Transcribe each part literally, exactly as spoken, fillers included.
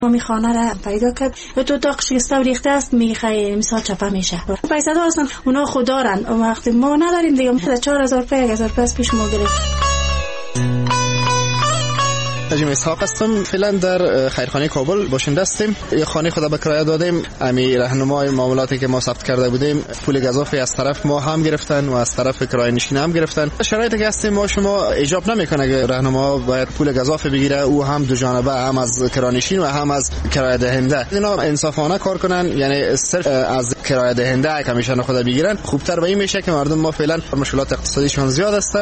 می خانه را پیدا کرد و تو اتاق شکسته و ریخته است، میخوای مثال چپه میشه. پیسه ها اصلا اونا خود دارن، وقتی ما نداریم دیگه. چهار هزار روپیه یک هزار روپیه پیش ما گرفت. نجیم اسحاق هستم. فعلا در خیرخانه کابل باشنده هستیم. یه خانه خود به کرایه دادیم. امی راهنمای معاملاتی که ما ثبت کرده بودیم پول گزافی از طرف ما هم گرفتن و از طرف کرایه نشین هم گرفتن. شرایطی که هستیم ما شما ایجاب نمیکنه که راهنما باید پول گزافی بگیره، او هم دو جانبه، هم از کرایه نشین و هم از کرایه دهنده. اینا انصافانه کار کنن، یعنی صرف از کرایه دهنده کمیشن خود بگیرن. خوبتر به این میشه که مردم ما فعلا مشکلات اقتصادیشون زیاد است.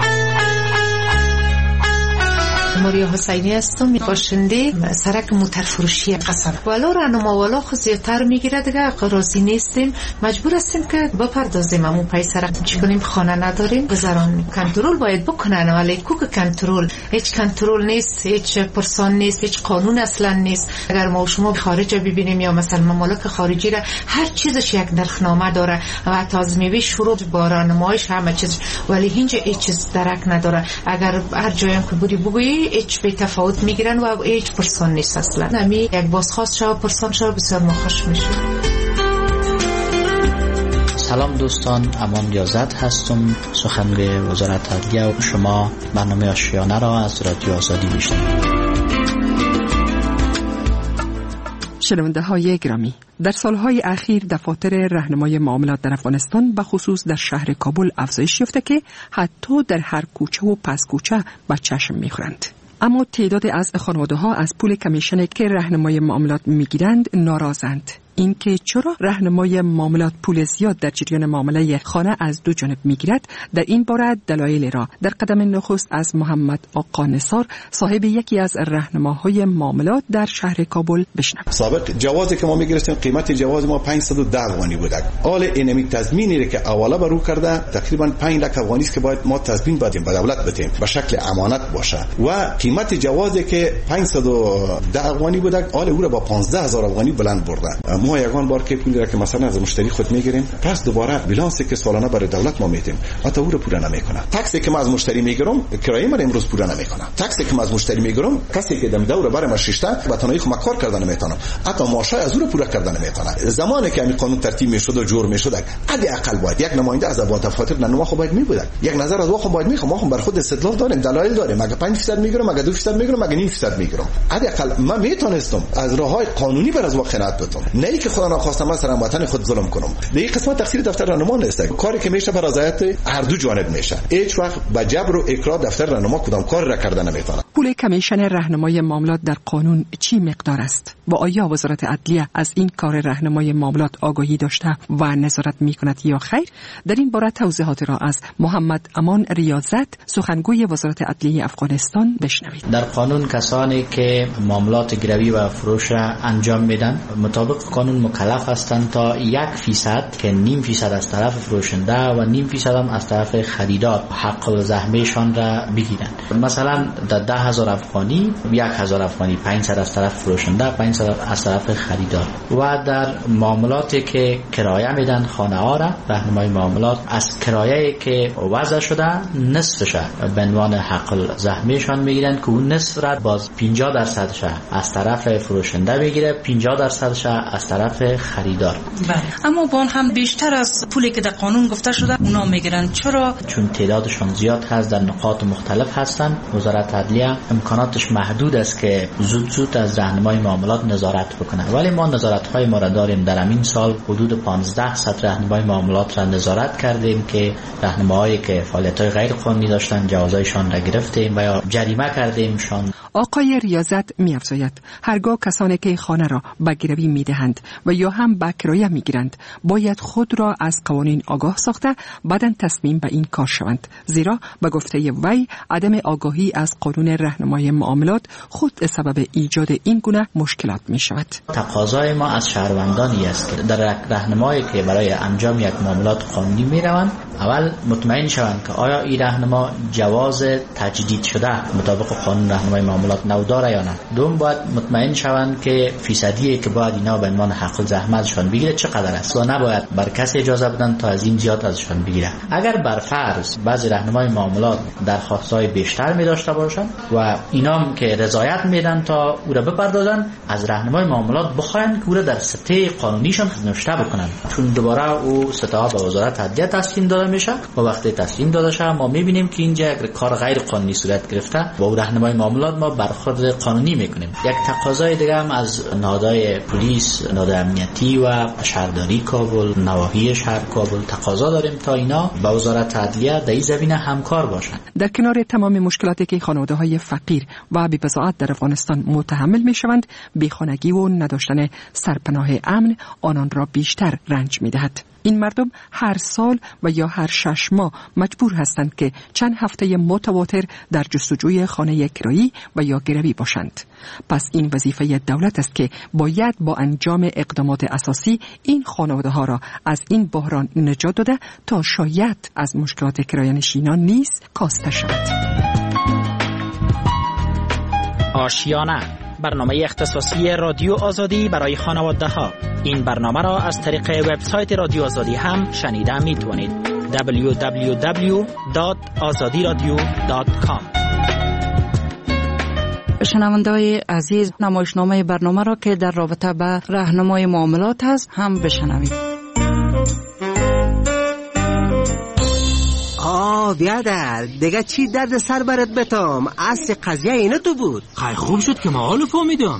ماریا حسینی هستم، باشنده سرک موتر فروشی قصر. والا راهنما والا خود زیادتر میگیره دیگه، راضی نیستیم، مجبور هستیم که بپردازیم. همون پای سرک چی کنیم؟ خانه نداریم، گذران کنترل باید بکنن، ولی کوک کنترل هیچ کنترل نیست، هیچ پرسان نیست، هیچ قانون اصلا نیست. اگر ما شما خارج ببینیم یا مثلا ممالک خارجی را هر چیزش یک نرخنامه داره و حتی از میوه شروع با راهنمایش همه چیز، ولی اینجا هیچ چیز درک نداره. اگر هر جایم که بودی بگویی هیچ به تفاوت میگیرن و هیچ پرسان نیست اصلا. نمی یک بازخواست شو پرسان شو بسیار مخش میشه. سلام دوستان، امان ریاضت هستم، سخنگوی وزارت عدلیه و شما برنامه آشیانه را از رادیو آزادی میشنوید. شنونده های گرامی، در سالهای اخیر دفاتر راهنمای معاملات در افغانستان به خصوص در شهر کابل افزایش یافته که حتی در هر کوچه و پس کوچه به چشم میخورند. اما تعداد از خانواده ها از پول کمیشنی که راهنمای معاملات میگیرند ناراضند. اینکه چرا راهنمای معاملات پول زیاد در جریان معامله خانه از دو جانب میگیرد، در این باره دلایل را در قدم نخست از محمد آقا نثار، صاحب یکی از راهنماهای معاملات در شهر کابل بشنویم. سابق جوازی که ما میگرفتیم قیمت جواز ما پانصد و ده افغانی بود. حال اینمی تضمینی که اولا برو کرده تقریبا پنج لک افغانی است که باید ما تضمین بدیم به دولت بدیم به شکل امانت باشه و قیمت جوازی که پانصد و ده افغانی بود حال او را با پانزده هزار افغانی بلند برده. ما یگان بار که پولی را که مثلا از مشتری خود میگیریم پس دوباره بیلانسی که سالانه برای دولت ما میدیم حتی او رو پول نمیکنه. تاکسی که ما از مشتری میگیرم کرایه من امروز پول نمیکنه. تاکسی که ما از مشتری میگیرم کسی که دم دوره برای ما ششته به تنهایی خود کار کردن نمیتونه، حتی ماشای از او رو پول کردن نمیتونه. زمانی که این قانون ترتیب میشد و جور میشد حد اقل باید یک نماینده از ابواب دفاتر راهنما خود باید میبود، یک نظر از واخم باید میخوام، ما خود بر خود استدلال داریم، دلایل داریم. مگه پنج درصد میگیرم، مگه دو درصد میگیرم، مگه نیم درصد میگیرم. حد اقل ما میتونستم از راههای قانونی بر از واقع قناعت بتم، نه اینکه خدا نخواستم من سر وطن خود ظلم کنم. دیگه قسمت تقصیر دفتر راهنما نیست، کاری که میشه بر رضایت هر دو جانب میشه. هیچ وقت با جبر و اکراه دفتر راهنما کدام کار را کردن نمیتونه. پول کمیشن راهنمای معاملات در قانون چی مقدار است و آیا وزارت عدلیه از این کار راهنمای معاملات آگاهی داشته و نظارت میکند یا خیر؟ در این باره توضیحات را از محمد امان ریاضت، سخنگوی وزارت عدلیه افغانستان بشنوید. در قانون کسانی که معاملات گروی و فروش انجام میدن مطابق قانون مکلف هستند تا یک فیصد که نیم فیصد از طرف فروشنده و نیم فیصد هم از طرف خریدار حق الزحمهشان را بگیرند. مثلا در ده هزار افغانی یک هزار افغانی پانصد از طرف فروشنده، پانصد از طرف خریدار. و در معاملاتی که کرایه میدن خانه ها را راهنمای معاملات از کرایه که وضع شده نصفش به عنوان حق الزحمهشان میگیرند که اون نصف را باز پنجاه درصدش از طرف فروشنده بگیره، پنجاه درصدش از طرف خریدار. بله. اما با هم بیشتر از پولی که در قانون گفته شده اونا میگیرن. چرا؟ چون تعدادشون زیاد هست، در نقاط مختلف هستن. وزارت عدلیه امکاناتش محدود است که زود زود از راهنمای معاملات نظارت بکنه، ولی ما نظارت‌های ما را داریم. در همین سال حدود پانزده صد راهنمای معاملات را نظارت کردیم که راهنماهایی که فعالیت‌های غیر قانونی داشتن جوازایشان را گرفتیم و یا جریمه کردیمشان. آقای ریاضت می‌افزاید هرگاه کسانی که خانه را به گروی می‌دهند و یا هم به کرایه می‌گیرند باید خود را از قوانین آگاه ساخته بعداً تصمیم به این کار شوند، زیرا به گفته وی عدم آگاهی از قانون راهنمای معاملات خود سبب ایجاد این گونه مشکلات می‌شود. تقاضای ما از شهروندانی است که در راهنمایی که برای انجام یک معاملات قانونی می‌روند اول مطمئن شوند که آیا این راهنما جواز تجدید شده مطابق قانون راهنمای معاملات نو داره یا نه. دوم باید مطمئن شوند که فیصدی که باید اینا به عنوان حق الزحمتشان بگیره چقدر است و نباید بر کسی اجازه بدن تا از این زیاد ازشان بگیره. اگر بر فرض بعضی راهنمای معاملات درخواست‌های بیشتر می داشته باشند و اینا که رضایت میدن تا او را بپردازن، از راهنمای معاملات بخواین که او را در سطح قانونیشان نوشته بکنن، چون دوباره او سطح به وزارت عدلیه تسلیم داده میشه و وقتی تسلیم داده شه ما میبینیم که اینجا یک کار غیر قانونی صورت گرفته با او راهنمای معاملات ما برخورد قانونی میکنیم. یک تقاضای دیگه هم از نهادهای پلیس، نهادهای امنیتی و شهرداری کابل، نواحی شهر کابل تقاضا داریم تا اینا با وزارت عدلیه در این زمینه همکار باشند. در کنار تمام مشکلاتی که خانواده‌های فقیر و بی‌بضاعت در افغانستان متحمل میشوند، بیخانگی و نداشتن سرپناه امن آنان را بیشتر رنج میدهد. این مردم هر سال و یا هر شش ماه مجبور هستند که چند هفته متواتر در جستجوی خانه کرایی و یا گروی باشند. پس این وظیفه دولت است که باید با انجام اقدامات اساسی این خانواده ها را از این بحران نجات داده تا شاید از مشکلات کرایه‌نشینان نیز کاسته شود. آشیانه، برنامه اختصاصی رادیو آزادی برای خانواده ها. این برنامه را از طریق وبسایت رادیو آزادی هم شنیده می توانید. دبلیو دبلیو دبلیو دات آزادی رادیو دات کام. شنونده‌های عزیز، نمایشنامه برنامه را که در رابطه به راهنمای معاملات است هم بشنوید. آه بیادر، دیگه چی درد سر برات بتام؟ اصل قضیه اینه تو بود. خیلی خوب شد که ما حالو فهمیدم.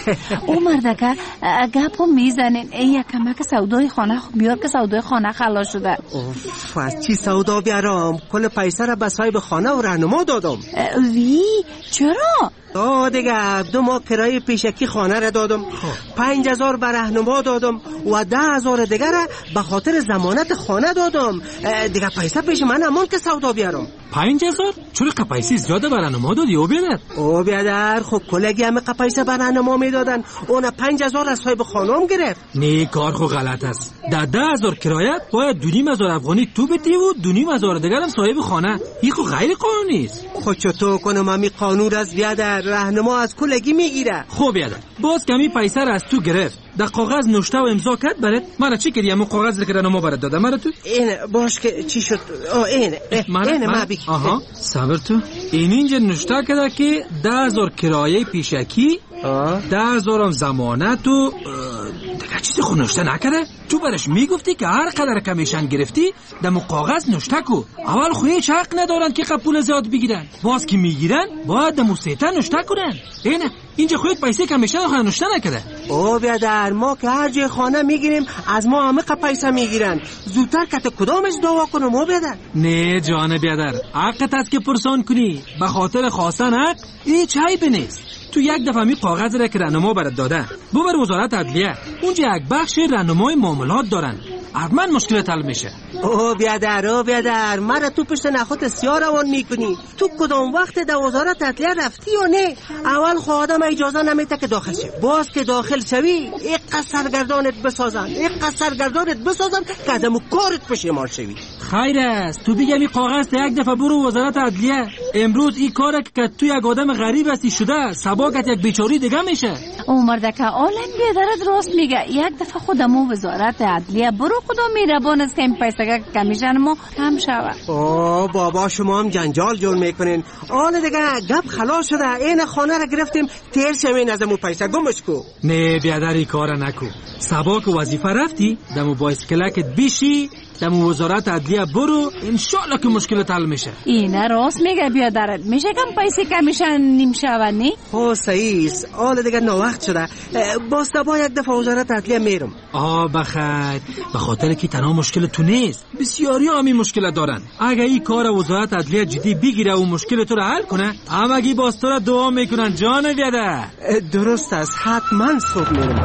او مردکه گپو میزنین ای کمک سودای خانه بیار که سودای خانه خلاص شده. اوف، از چی سودا بیارم؟ کل پیسه را به صاحب خانه و راهنما دادم. وی چرا؟ آه دیگه دو ماه کرایه پیشکی خانه را دادم، پنج هزار به راهنما دادم و ده هزار دیگه را به خاطر ضمانت خانه دادم. دیگه پیسه پیش من امان که سودا بیارم. پنج هزار؟ چرا قپایسی زیاده به راهنما دادی او بیادر؟ او بیادر خب کلگی همه قپایسه به راهنما میدادن، اون پنج هزار از صاحب خانم گرفت. نه کار خو غلط است. در ده هزار کرایه باید دو نیم هزار افغانی تو بدی و دو نیم هزار دیگر هم صاحب خانه. این خو غیر قانونی است. خود چطور کنم امی قانون از بیادر؟ راهنما از کلگی میگیره. خب بیادر باز کمی پیسه را از تو گرفت، در کاغذ نوشته و امضا کرد برات. مرا چی کردی؟ همون کاغذ که راهنما برات دادم مرا تو. این باش که چی شد؟ آ این این ما بگی. آها صبر تو. این اینجا نوشته کرده که ده هزار کرایه پیشکی، ده هزار هم ضمانت و دیگه چیزی خود نوشته نکرده. تو برش میگفتی که هر قدر کمیشن گرفتی دمو کاغذ نوشته کو. اول خو هیچ حق ندارن که قبول زیاد بگیرن، باز که میگیرن باید دمو سیتا نوشته کنن. اینه اینجا خودت پیسه کمیشن خود نوشته نکرده. او بیادر ما که هر جای خانه میگیریم از ما همه پیسه میگیرن. زودتر که کدامش دعوا کنم او بیادر؟ نه جان بیادر، حقت است که پرسان کنی. به خاطر خواستن حق هیچ عیبی نیست. تو یک دفعه می کاغذ را که راهنما برات داده ببر وزارت عدلیه، اونجا یک بخش راهنمای معاملات دارن، حتما مشکلت حل میشه. او بیادر او بیادر مرا تو پشت نخوت سیاه روان میکنی. تو کدام وقت در وزارت عدلیه رفتی یا نه؟ اول خود آدم اجازه نمیده که داخل شی، باز که داخل شوی یک سرگردانت بسازن یک سرگردانت بسازن که آدمو کارت پشیمان شوی. خیر است تو بگم این کاغذ تا یک دفعه برو وزارت عدلیه. امروز این کاره که تو یک آدم غریب هستی شده سباکت یک بیچاری دیگه میشه. او مردکه عالم بیادرت راست میگه. یک دفعه خودمو وزارت عدلیه برو خدا میربان است که این پیسه کمیشن ما کم شود. اوه بابا شما هم جنجال جور میکنین. آله دیگه گپ خلاص شده. این خانه را گرفتیم تیر شوین از مو پیسه گمش کو. نه بیادر این کار نکو. سباک وظیفه رفتی دمو بایسکلکت بیشی دمو وزارت عدلیه برو، انشالله که مشکلت حل میشه. اینه راست میگه بیادرت. میشه کم پیسه کمیشن نیم شود نی؟ خو صحیح است. آله دیگه نوقت شده. با سبا یک دفعه وزارت عدلیه میرم. آه بخیر، به خاطر که تنها مشکل تو نیست، بسیاری هم این مشکل دارن. اگه این کار وزارت عدلیه جدی بگیره و مشکل تو رو حل کنه همگی باز تو رو دعا میکنن جان بیادر. درست است، حتما صبح میرم.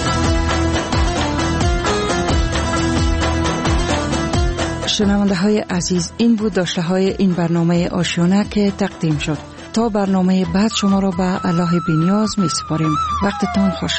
شنونده های عزیز، این بود داشته های این برنامه آشیانه که تقدیم شد. تا برنامه بعد شما را به الله بی‌نیاز می سپاریم. وقتتان خوش.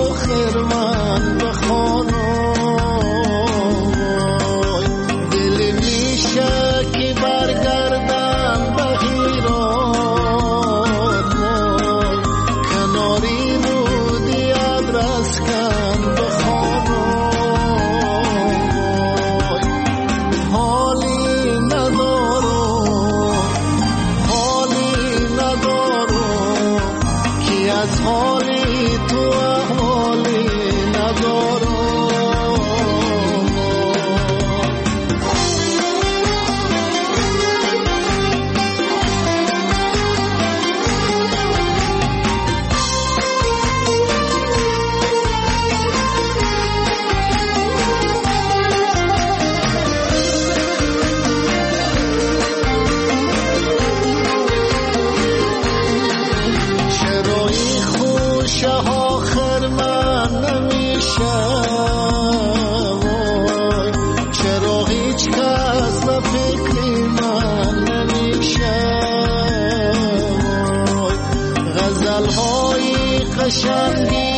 آخر من بخوان دل میشه که برگردم به هیران کناری رودی ادرس کن بخوان حالی ندارم حالی ندارم که از حالی تو احوالی ندارم چرایی خوش آخر من نمیشه وای چرا هیچ کس به فکری من نمیشه وای غزل های قشنگی